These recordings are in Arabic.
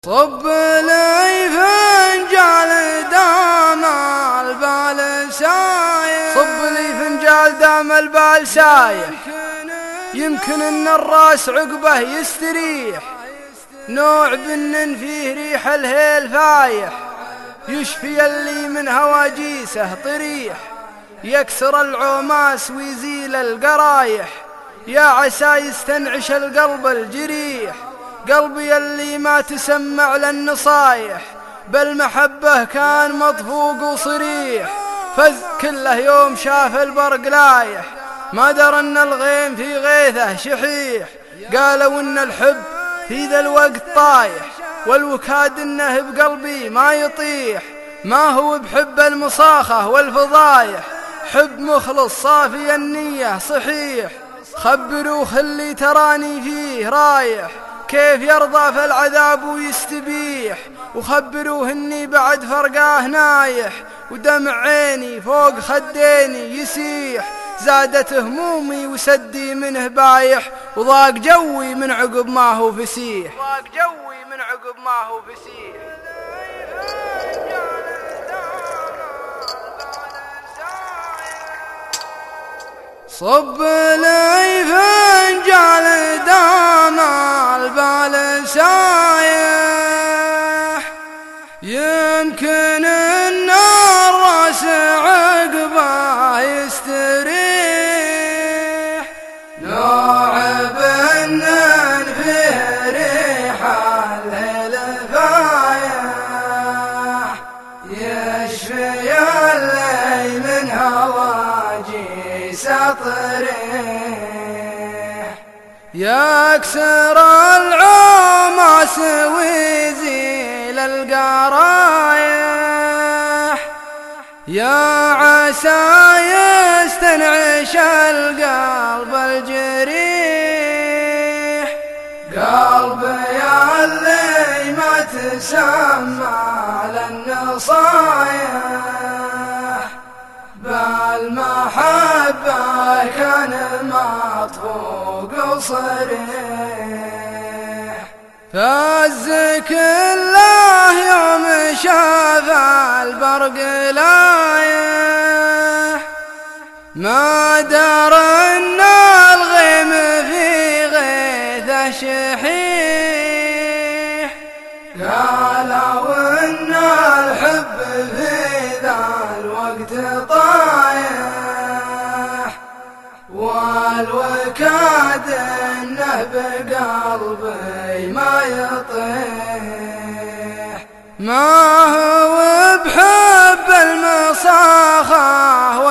صب لي فنجال دام البال سايح، صب لي فنجال دام البال سايح، يمكن ان الراس عقبه يستريح، نوع بن فيه ريح الهيل فايح، يشفي اللي من هواجيسه طريح، يكسر العوماس ويزيل القرايح، يا عسى يستنعش القلب الجريح، قلبي اللي ما تسمع للنصايح، بالمحبة كان مطفوق وصريح، فز كله يوم شاف البرق لايح، ما درى ان الغيم في غيثه شحيح، قالوا ان الحب في ذا الوقت طايح، والوكاد انه بقلبي ما يطيح، ما هو بحب المصاخة والفضايح، حب مخلص صافي النية صحيح، خبروا خلي تراني فيه رايح، كيف يرضى في العذاب ويستبيح، وخبروه اني بعد فرقاه نايح، ودمع عيني فوق خديني يسيح، زادت همومي وسدي منه بايح، وضاق جوي من عقب ما هو فسيح، ضاق جوي من عقب ما هو فسيح. صب لي فنجال دام البال سايح، يمكن ان الراس عقبه يستريح، نوع بن فيه ريح الهيل فايح، يشفي اللي من هواجيس طريح، يكسر العماس ويزيل القرايح، يا عسى يستنعش القلب الجريح، قلبي اللي ما تسمع للنصايح، بالمحبة كان مطفوق وصريح، فز كله يوم شاف البرق لايح، ما دار ان الغيم في غيثه شحيح، قالوا ان الحب في ذا الوقت طايح، والوكاد انه بقلبي ما يطيح، ما هو بحب المصاخة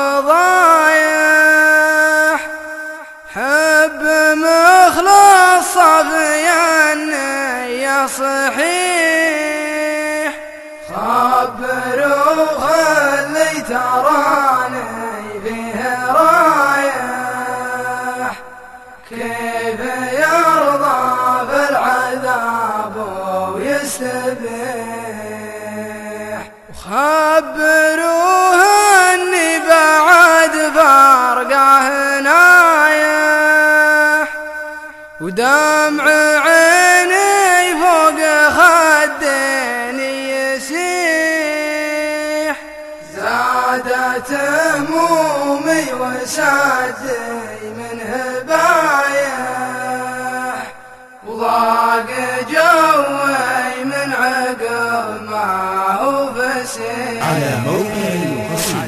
والفضايح، حب مخلص صافي النية صحيح، خبروا خلي تراني فيه رايح، كيف يرضى في العذاب ويستبيح، وخبروه اني بعد فرقه نايح، ودمع عيني فوق خديني يسيح، زادت همومي وسدي منه بايح، وضاق جوي من عقب ما هو فسيح. على موقع القصيدة